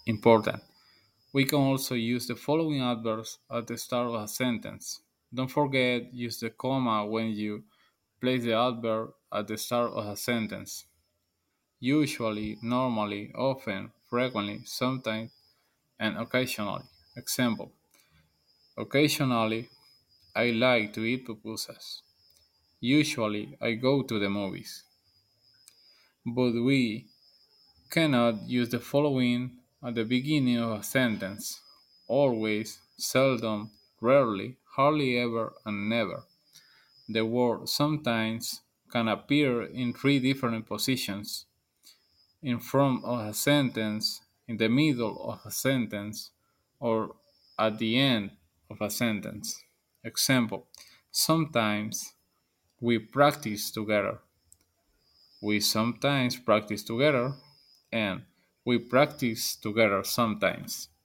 Important. We can also use the following adverbs at the start of a sentence. Don't forget, use the comma when you place the adverb at the start of a sentence. Usually, normally, often, frequently, sometimes, and occasionally. Example: occasionally, I like to eat pupusas. Usually, I go to the movies. But we cannot use the following at the beginning of a sentence. Always, seldom, rarely, hardly ever, and never. The word sometimes can appear in three different positions: in front of a sentence, in the middle of a sentence, or at the end of a sentence. Example: sometimes we practice together. We sometimes practice together, and we practice together sometimes.